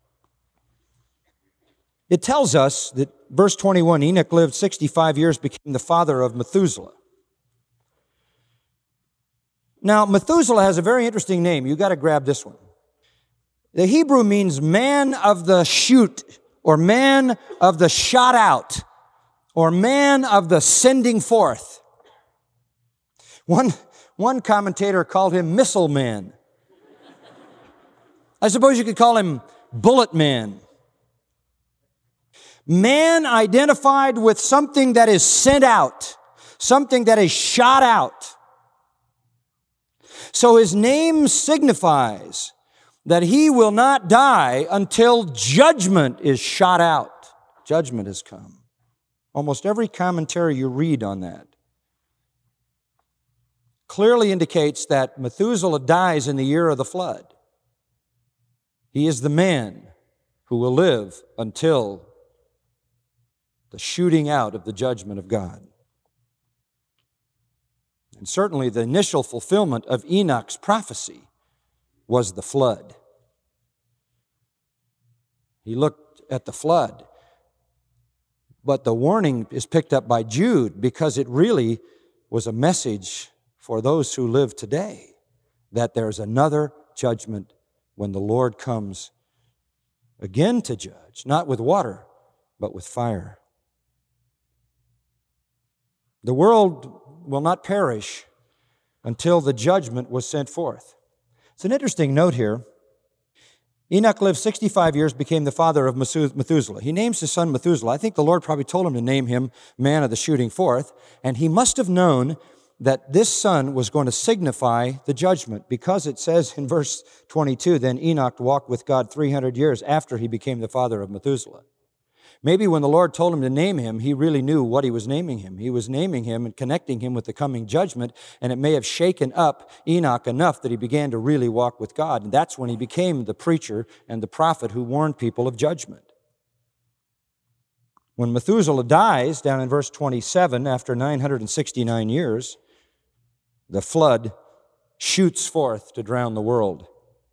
Speaker 2: It tells us that, verse 21, Enoch lived 65 years, became the father of Methuselah. Now, Methuselah has a very interesting name. You've got to grab this one. The Hebrew means man of the shoot, or man of the shot out, or man of the sending forth. One commentator called him Missile Man. I suppose you could call him Bullet Man. Man identified with something that is sent out, something that is shot out. So his name signifies that he will not die until judgment is shot out. Judgment has come. Almost every commentary you read on that clearly indicates that Methuselah dies in the year of the flood. He is the man who will live until the shooting out of the judgment of God. And certainly the initial fulfillment of Enoch's prophecy was the flood. He looked at the flood, but the warning is picked up by Jude because it really was a message for those who live today that there's another judgment when the Lord comes again to judge, not with water, but with fire. The world will not perish until the judgment was sent forth. It's an interesting note here. Enoch lived 65 years, became the father of Methuselah. He names his son Methuselah. I think the Lord probably told him to name him man of the shooting forth, and he must have known that this son was going to signify the judgment, because it says in verse 22, then Enoch walked with God 300 years after he became the father of Methuselah. Maybe when the Lord told him to name him, he really knew what he was naming him. He was naming him and connecting him with the coming judgment, and it may have shaken up Enoch enough that he began to really walk with God. And that's when he became the preacher and the prophet who warned people of judgment. When Methuselah dies, down in verse 27, after 969 years, the flood shoots forth to drown the world.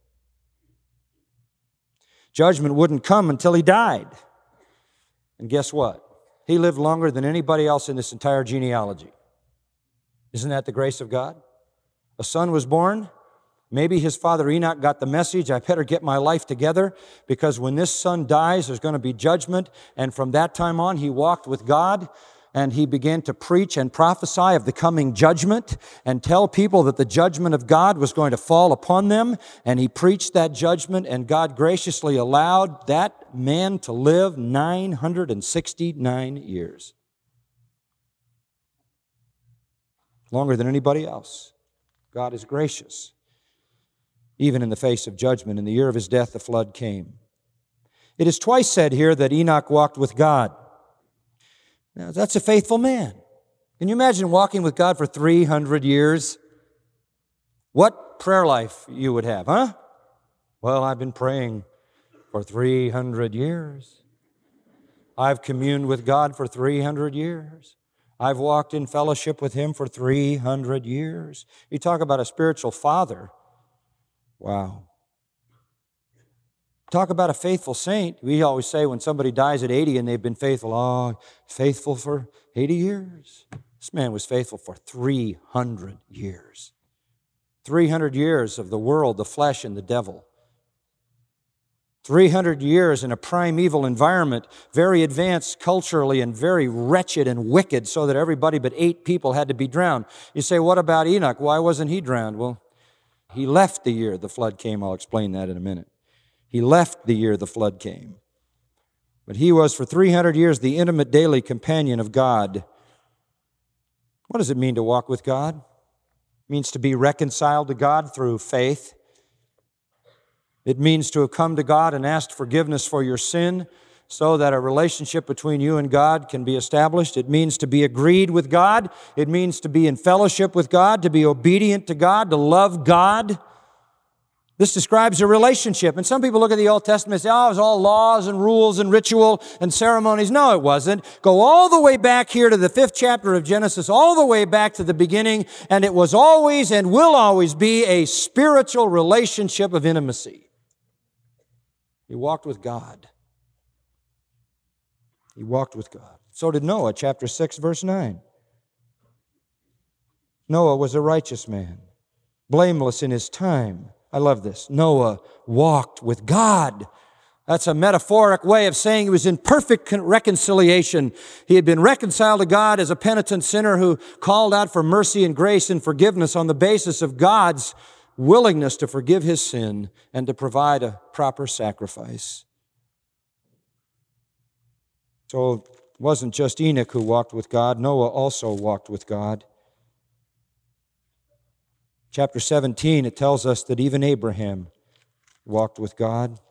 Speaker 2: Judgment wouldn't come until he died. And guess what? He lived longer than anybody else in this entire genealogy. Isn't that the grace of God? A son was born. Maybe his father Enoch got the message, I better get my life together, because when this son dies, there's going to be judgment. And from that time on, he walked with God, and he began to preach and prophesy of the coming judgment and tell people that the judgment of God was going to fall upon them. And he preached that judgment, and God graciously allowed that man to live 969 years. Longer than anybody else. God is gracious. Even in the face of judgment, in the year of his death, the flood came. It is twice said here that Enoch walked with God. Now, that's a faithful man. Can you imagine walking with God for 300 years? What prayer life you would have, huh? Well, I've been praying for 300 years. I've communed with God for 300 years. I've walked in fellowship with Him for 300 years. You talk about a spiritual father. Wow. Talk about a faithful saint. We always say when somebody dies at 80 and they've been faithful, faithful for 80 years. This man was faithful for 300 years. 300 years of the world, the flesh, and the devil. 300 years in a primeval environment, very advanced culturally and very wretched and wicked, so that everybody but 8 people had to be drowned. You say, what about Enoch? Why wasn't he drowned? Well, he left the year the flood came. I'll explain that in a minute. He left the year the flood came. But he was for 300 years the intimate daily companion of God. What does it mean to walk with God? It means to be reconciled to God through faith. It means to have come to God and asked forgiveness for your sin so that a relationship between you and God can be established. It means to be agreed with God. It means to be in fellowship with God, to be obedient to God, to love God. This describes a relationship. And some people look at the Old Testament and say, it was all laws and rules and ritual and ceremonies. No, it wasn't. Go all the way back here to the 5th chapter of Genesis, all the way back to the beginning, and it was always and will always be a spiritual relationship of intimacy. He walked with God. He walked with God. So did Noah, chapter 6, verse 9. Noah was a righteous man. blameless in his time. I love this. Noah walked with God. That's a metaphoric way of saying he was in perfect reconciliation. He had been reconciled to God as a penitent sinner who called out for mercy and grace and forgiveness on the basis of God's willingness to forgive his sin and to provide a proper sacrifice. So it wasn't just Enoch who walked with God. Noah also walked with God. Chapter 17, it tells us that even Abraham walked with God.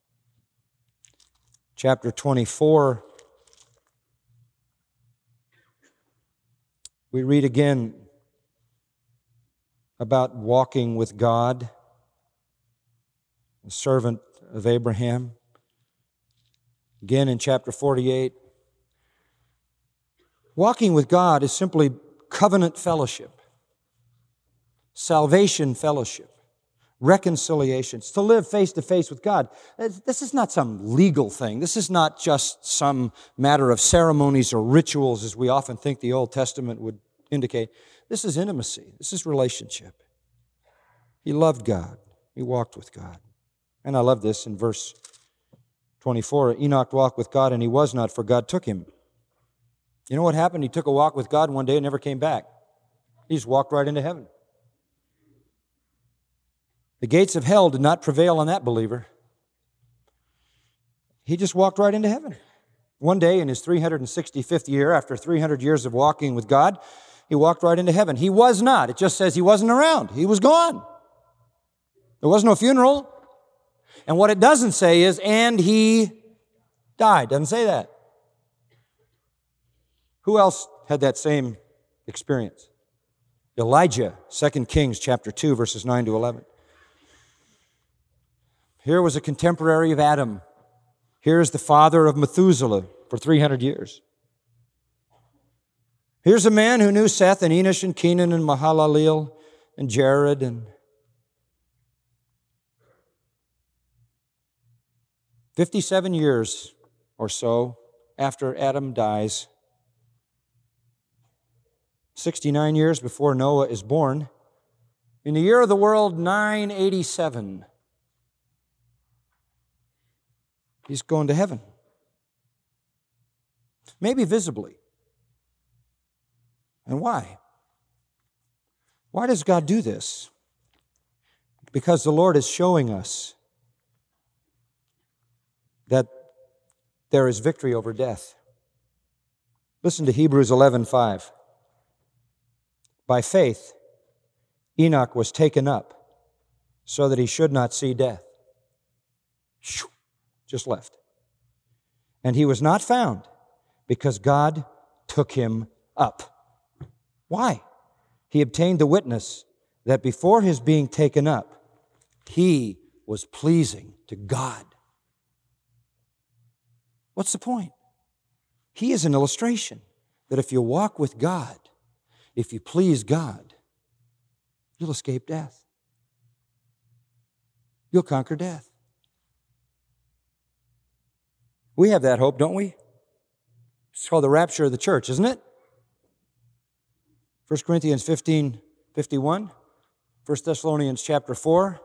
Speaker 2: Chapter 24, we read again about walking with God, the servant of Abraham. Again in chapter 48, walking with God is simply covenant fellowship, salvation fellowship, reconciliation. It's to live face to face with God. This is not some legal thing. This is not just some matter of ceremonies or rituals as we often think the Old Testament would indicate. This is intimacy. This is relationship. He loved God. He walked with God. And I love this in verse 24. Enoch walked with God and he was not, for God took him. You know what happened? He took a walk with God one day and never came back. He just walked right into heaven. The gates of hell did not prevail on that believer. He just walked right into heaven. One day in his 365th year, after 300 years of walking with God, he walked right into heaven. He was not. It just says he wasn't around. He was gone. There was no funeral. And what it doesn't say is, and he died. It doesn't say that. Who else had that same experience? Elijah, 2 Kings chapter 2, verses 9 to 11. Here was a contemporary of Adam. Here is the father of Methuselah for 300 years. Here's a man who knew Seth and Enosh and Kenan and Mahalaleel and Jared and 57 years or so after Adam dies, 69 years before Noah is born, in the year of the world 987, he's going to heaven. Maybe visibly. And why? Why does God do this? Because the Lord is showing us that there is victory over death. Listen to Hebrews 11:5. By faith, Enoch was taken up so that he should not see death. Just left. And he was not found because God took him up. Why? He obtained the witness that before his being taken up, he was pleasing to God. What's the point? He is an illustration that if you walk with God, if you please God, you'll escape death. You'll conquer death. We have that hope, don't we? It's called the rapture of the church, isn't it? 1 Corinthians 15:51, 1 Thessalonians chapter 4.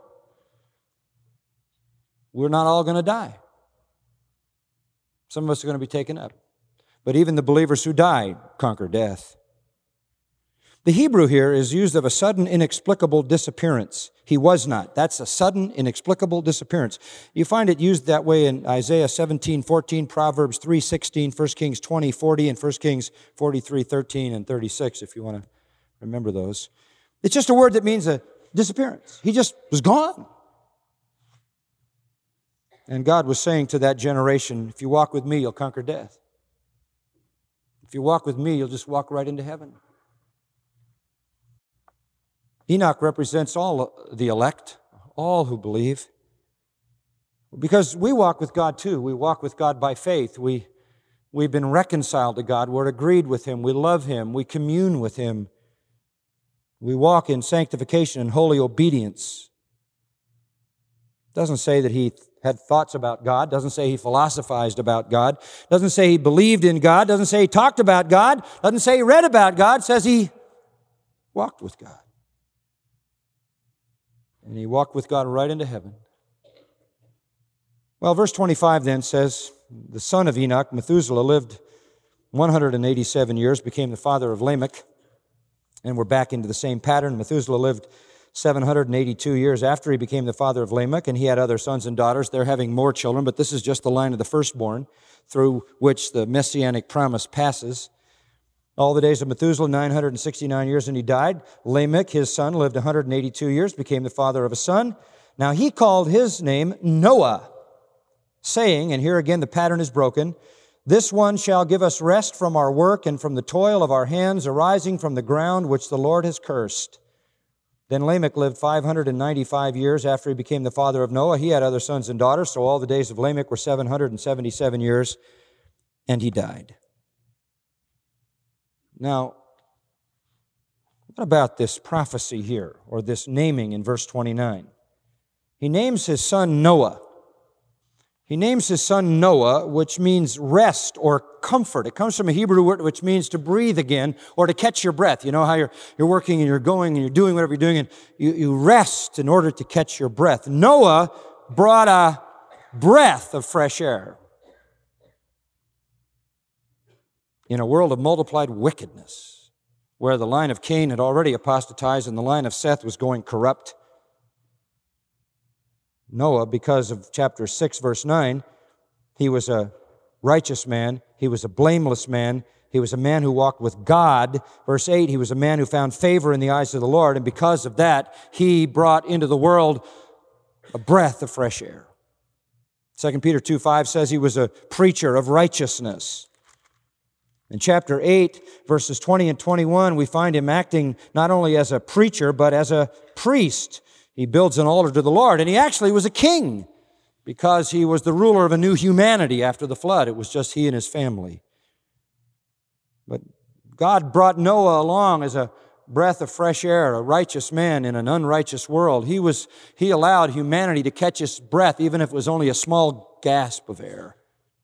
Speaker 2: We're not all going to die. Some of us are going to be taken up. But even the believers who die conquer death. The Hebrew here is used of a sudden, inexplicable disappearance. He was not. That's a sudden, inexplicable disappearance. You find it used that way in Isaiah 17:14, Proverbs 3:16, 1 Kings 20:40, and 1 Kings 43:13 and 36, if you want to remember those. It's just a word that means a disappearance. He just was gone. And God was saying to that generation, if you walk with me, you'll conquer death. If you walk with me, you'll just walk right into heaven. Enoch represents all the elect, all who believe. Because we walk with God too. We walk with God by faith. We've been reconciled to God. We're agreed with Him. We love Him. We commune with Him. We walk in sanctification and holy obedience. It doesn't say that he had thoughts about God. Doesn't say he philosophized about God. Doesn't say he believed in God. Doesn't say he talked about God. Doesn't say he read about God. It says he walked with God. And he walked with God right into heaven. Well, verse 25 then says, the son of Enoch, Methuselah, lived 187 years, became the father of Lamech. And we're back into the same pattern. Methuselah lived 782 years after he became the father of Lamech, and he had other sons and daughters. They're having more children, but this is just the line of the firstborn through which the messianic promise passes. All the days of Methuselah, 969 years, and he died. Lamech, his son, lived 182 years, became the father of a son. Now he called his name Noah, saying, and here again the pattern is broken, this one shall give us rest from our work and from the toil of our hands arising from the ground which the Lord has cursed. Then Lamech lived 595 years after he became the father of Noah. He had other sons and daughters, so all the days of Lamech were 777 years, and he died. Now, what about this prophecy here, or this naming in verse 29? He names his son Noah. He names his son Noah, which means rest or comfort. It comes from a Hebrew word which means to breathe again or to catch your breath. You know how you're working and you're going and you're doing whatever you're doing, and you rest in order to catch your breath. Noah brought a breath of fresh air in a world of multiplied wickedness, where the line of Cain had already apostatized and the line of Seth was going corrupt. Noah, because of chapter 6, verse 9, he was a righteous man. He was a blameless man. He was a man who walked with God. Verse 8, he was a man who found favor in the eyes of the Lord, and because of that, he brought into the world a breath of fresh air. 2 Peter 2:5 says he was a preacher of righteousness. In chapter 8, verses 20 and 21, we find him acting not only as a preacher, but as a priest. He builds an altar to the Lord, and he actually was a king because he was the ruler of a new humanity after the flood. It was just he and his family. But God brought Noah along as a breath of fresh air, a righteous man in an unrighteous world. He allowed humanity to catch its breath, even if it was only a small gasp of air.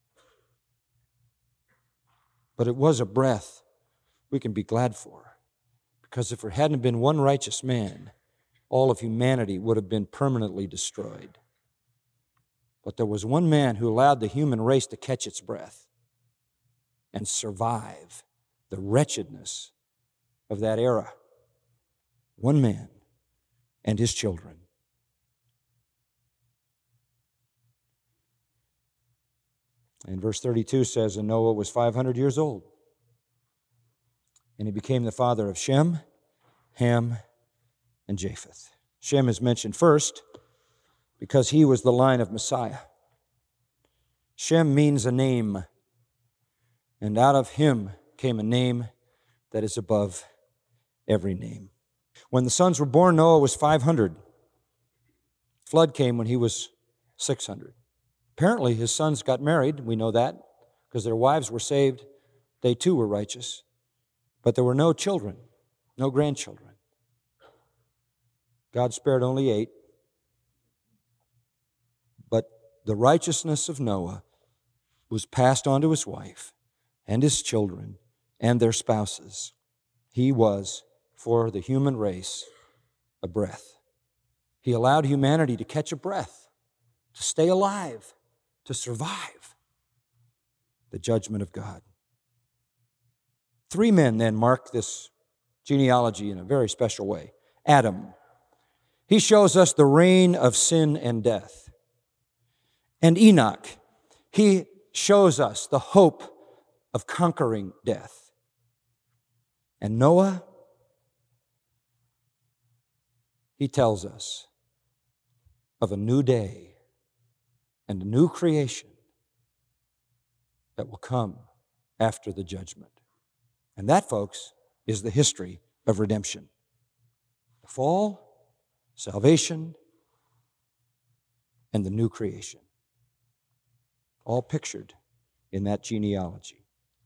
Speaker 2: But it was a breath we can be glad for, because if there hadn't been one righteous man, all of humanity would have been permanently destroyed. But there was one man who allowed the human race to catch its breath and survive the wretchedness of that era. One man and his children. And verse 32 says, and Noah was 500 years old, and he became the father of Shem, Ham, and Japheth. Shem is mentioned first because he was the line of Messiah. Shem means a name, and out of him came a name that is above every name. When the sons were born, Noah was 500. Flood came when he was 600. Apparently, his sons got married. We know that because their wives were saved. They too were righteous. But there were no children, no grandchildren. God spared only 8. But the righteousness of Noah was passed on to his wife and his children and their spouses. He was, for the human race, a breath. He allowed humanity to catch a breath, to stay alive, to survive the judgment of God. 3 men then mark this genealogy in a very special way. Adam. He shows us the reign of sin and death. And Enoch. He shows us the hope of conquering death. And Noah. He tells us of a new day and a new creation that will come after the judgment. And that, folks, is the history of redemption. The fall, salvation, and the new creation. All pictured in that genealogy.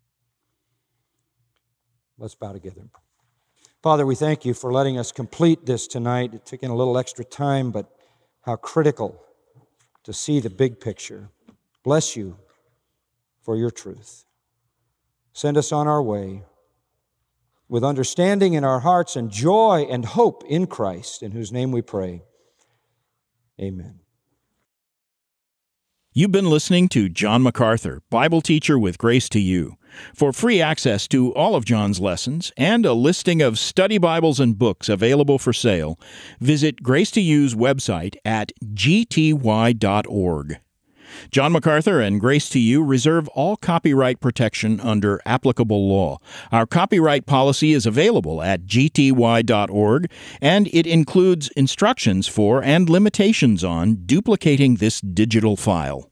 Speaker 2: Let's bow together. Father, we thank you for letting us complete this tonight. It took in a little extra time, but how critical to see the big picture. Bless you for your truth. Send us on our way with understanding in our hearts and joy and hope in Christ, in whose name we pray. Amen.
Speaker 1: You've been listening to John MacArthur, Bible teacher with Grace to You. For free access to all of John's lessons and a listing of study Bibles and books available for sale, visit Grace to You's website at gty.org. John MacArthur and Grace to You reserve all copyright protection under applicable law. Our copyright policy is available at gty.org, and it includes instructions for and limitations on duplicating this digital file.